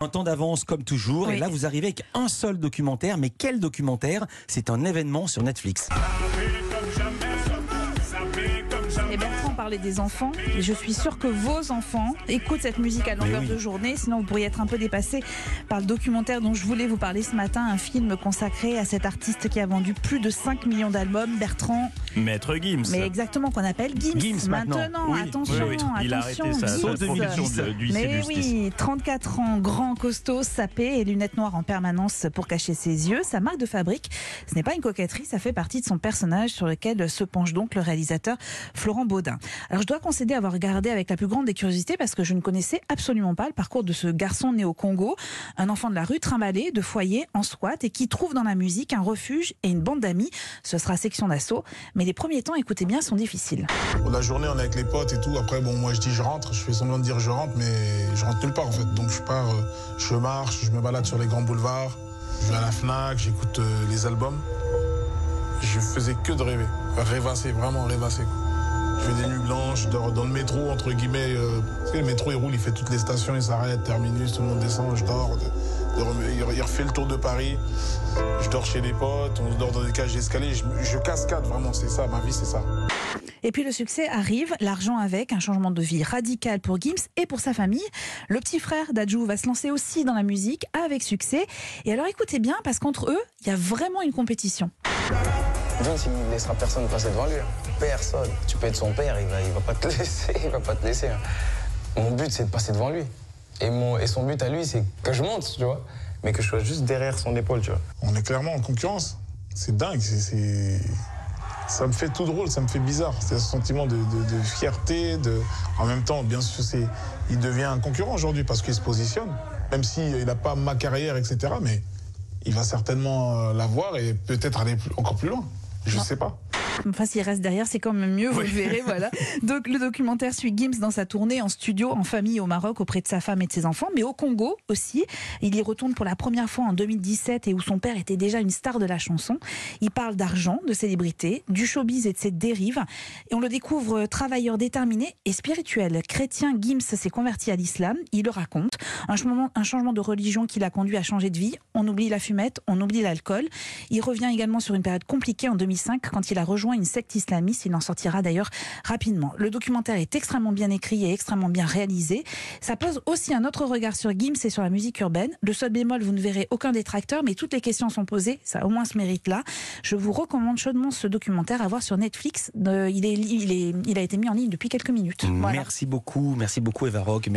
Un temps d'avance comme toujours, Oui. et là vous arrivez avec un seul documentaire, mais quel documentaire? C'est un événement sur Netflix. Et Bertrand parlait des enfants, et je suis sûre que vos enfants écoutent cette musique à longueur oui. de journée, sinon vous pourriez être un peu dépassé par le documentaire dont je voulais vous parler ce matin, un film consacré à cet artiste qui a vendu plus de 5 millions d'albums, Bertrand. Maître Gims. Mais exactement, qu'on appelle Gims. Gims maintenant. Oui, Attention, oui, oui. Il a arrêté attention, sa Gims. production du Mais Justice. oui, 34 ans, grand, costaud, sapé et lunettes noires en permanence pour cacher ses yeux. Sa marque de fabrique, ce n'est pas une coquetterie, ça fait partie de son personnage sur lequel se penche donc le réalisateur Florent Baudin. Alors je dois concéder avoir regardé avec la plus grande des curiosités parce que je ne connaissais absolument pas le parcours de ce garçon né au Congo, un enfant de la rue trimballé, de foyer, en squat et qui trouve dans la musique un refuge et une bande d'amis. Ce sera section d'assaut, mais les premiers temps, écoutez bien, sont difficiles. La journée, on est avec les potes et tout. Après, bon, moi, je dis je rentre. Je fais semblant de dire je rentre, mais je rentre nulle part, en fait. Donc, je pars, je marche, je me balade sur les grands boulevards. Je vais à la FNAC, j'écoute les albums. Je faisais que de rêver. Rêvasser, vraiment rêvasser, quoi. Je fais des nuits blanches, je dors dans le métro, entre guillemets. Parce que le métro, il roule, il fait toutes les stations, il s'arrête, terminus, tout le monde descend, je dors. Il refait le tour de Paris. Je dors chez les potes, on se dort dans des cages d'escalier. Je cascade, vraiment, c'est ça, ma vie, c'est ça. Et puis le succès arrive, l'argent avec, un changement de vie radical pour Gims et pour sa famille. Le petit frère d'Adjou va se lancer aussi dans la musique avec succès. Et alors écoutez bien, parce qu'entre eux, il y a vraiment une compétition. Gims, il ne laissera personne passer devant lui. Personne. Tu peux être son père, il va pas te laisser. Il va pas te laisser. Mon but, c'est de passer devant lui. Et son but à lui, c'est que je monte, tu vois. Mais que je sois juste derrière son épaule, tu vois. On est clairement en concurrence. C'est dingue. Ça me fait tout drôle, ça me fait bizarre. C'est un sentiment de fierté. En même temps, bien sûr, il devient un concurrent aujourd'hui parce qu'il se positionne. Même s'il n'a pas ma carrière, etc. Mais il va certainement l'avoir et peut-être aller encore plus loin. Je ne sais pas. Enfin, s'il reste derrière, c'est quand même mieux, vous le verrez, voilà. Donc, le documentaire suit Gims dans sa tournée en studio, en famille au Maroc, auprès de sa femme et de ses enfants, mais au Congo aussi. Il y retourne pour la première fois en 2017 et où son père était déjà une star de la chanson. Il parle d'argent, de célébrité, du showbiz et de ses dérives. Et on le découvre travailleur déterminé et spirituel. Chrétien, Gims s'est converti à l'islam, il le raconte. Un changement de religion qui l'a conduit à changer de vie. On oublie la fumette, on oublie l'alcool. Il revient également sur une période compliquée en 2005 quand il a rejoint une secte islamiste. Il en sortira d'ailleurs rapidement. Le documentaire est extrêmement bien écrit et extrêmement bien réalisé. Ça pose aussi un autre regard sur Gims et sur la musique urbaine. Le sol bémol, vous ne verrez aucun détracteur, mais toutes les questions sont posées. Ça au moins ce mérite-là. Je vous recommande chaudement ce documentaire à voir sur Netflix. Il a été mis en ligne depuis quelques minutes. Voilà. Merci beaucoup Eva Rock.